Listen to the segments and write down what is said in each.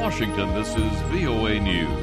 Washington, this is VOA News.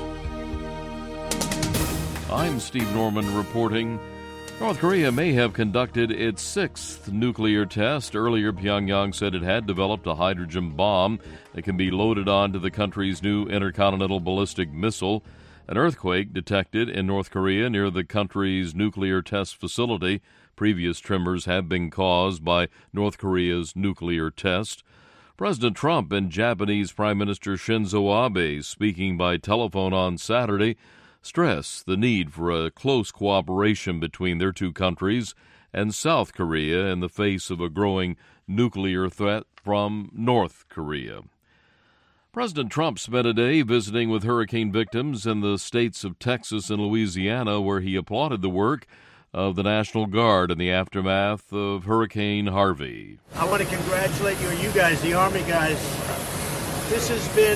I'm Steve Norman reporting. North Korea may have conducted its sixth nuclear test. Earlier, Pyongyang said it had developed a hydrogen bomb that can be loaded onto the country's new intercontinental ballistic missile. An earthquake detected in North Korea near the country's nuclear test facility. Previous tremors have been caused by North Korea's nuclear test. President Trump and Japanese Prime Minister Shinzo Abe, speaking by telephone on Saturday, stressed the need for a close cooperation between their two countries and South Korea in the face of a growing nuclear threat from North Korea. President Trump spent a day visiting with hurricane victims in the states of Texas and Louisiana, where he applauded the work of the National Guard in the aftermath of Hurricane Harvey. I want to congratulate you guys, the Army guys. This has been,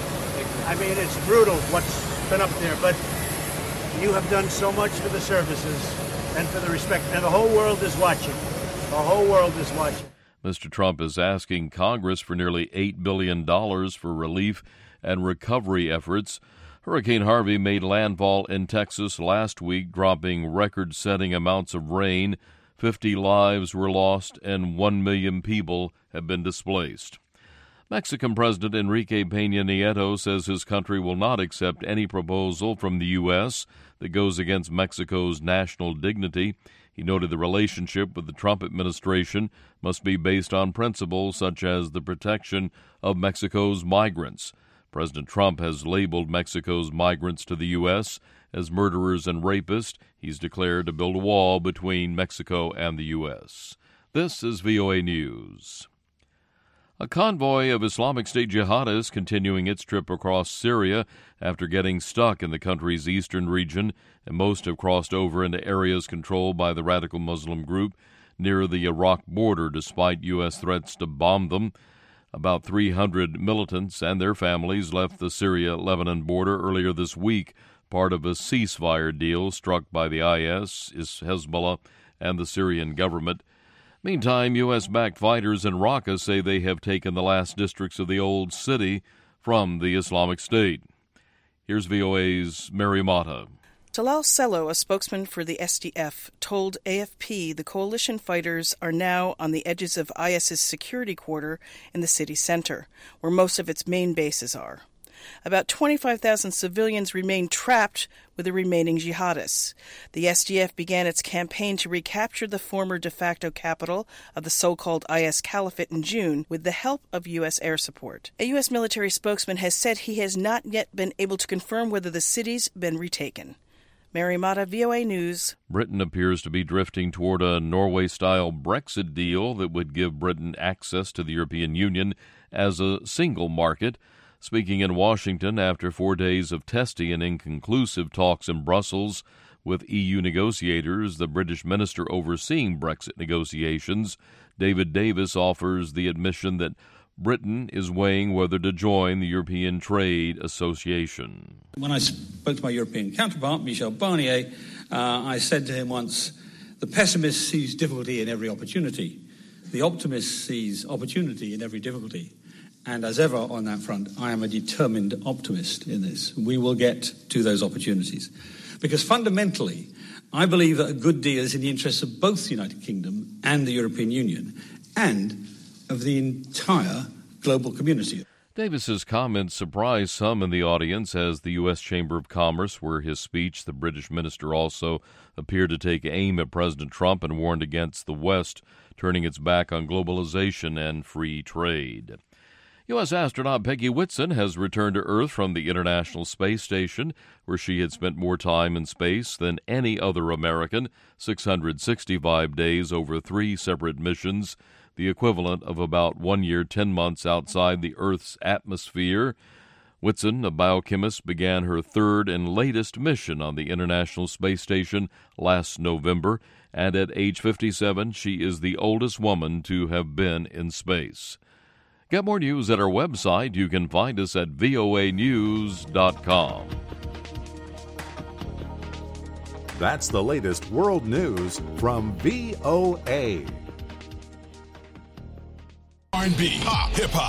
it's brutal what's been up there, but you have done so much for the services and for the respect, and the whole world is watching. The whole world is watching. Mr. Trump is asking Congress for nearly $8 billion for relief and recovery efforts. Hurricane Harvey made landfall in Texas last week, dropping record-setting amounts of rain. 50 lives were lost and 1 million people have been displaced. Mexican President Enrique Peña Nieto says his country will not accept any proposal from the U.S. that goes against Mexico's national dignity. He noted the relationship with the Trump administration must be based on principles such as the protection of Mexico's migrants. President Trump has labeled Mexico's migrants to the U.S. as murderers and rapists. He's declared to build a wall between Mexico and the U.S. This is VOA News. A convoy of Islamic State jihadists continuing its trip across Syria after getting stuck in the country's eastern region, and most have crossed over into areas controlled by the radical Muslim group near the Iraq border despite U.S. threats to bomb them. About 300 militants and their families left the Syria-Lebanon border earlier this week, part of a ceasefire deal struck by the IS, Hezbollah, and the Syrian government. Meantime, U.S.-backed fighters in Raqqa say they have taken the last districts of the old city from the Islamic State. Here's VOA's Mary Mata. Talal Sello, a spokesman for the SDF, told AFP the coalition fighters are now on the edges of IS's security quarter in the city center, where most of its main bases are. About 25,000 civilians remain trapped with the remaining jihadists. The SDF began its campaign to recapture the former de facto capital of the so-called IS Caliphate in June with the help of U.S. air support. A U.S. military spokesman has said he has not yet been able to confirm whether the city's been retaken. Mary Mata, VOA News. Britain appears to be drifting toward a Norway-style Brexit deal that would give Britain access to the European Union as a single market. Speaking in Washington after 4 days of testy and inconclusive talks in Brussels with EU negotiators, the British minister overseeing Brexit negotiations, David Davis, offers the admission that Britain is weighing whether to join the European Trade Association. When I spoke to my European counterpart, Michel Barnier, I said to him once, the pessimist sees difficulty in every opportunity. The optimist sees opportunity in every difficulty. And as ever on that front, I am a determined optimist in this. We will get to those opportunities. Because fundamentally, I believe that a good deal is in the interests of both the United Kingdom and the European Union, and of the entire global community. Davis's comments surprised some in the audience as the U.S. Chamber of Commerce, where his speech, the British minister also appeared to take aim at President Trump and warned against the West turning its back on globalization and free trade. U.S. astronaut Peggy Whitson has returned to Earth from the International Space Station, where she had spent more time in space than any other American, 665 days over 3 separate missions, the equivalent of about 1 year, 10 months outside the Earth's atmosphere. Whitson, a biochemist, began her third and latest mission on the International Space Station last November, and at age 57, she is the oldest woman to have been in space. Get more news at our website. You can find us at voanews.com. That's the latest world news from VOA. R&B, pop, hip-hop,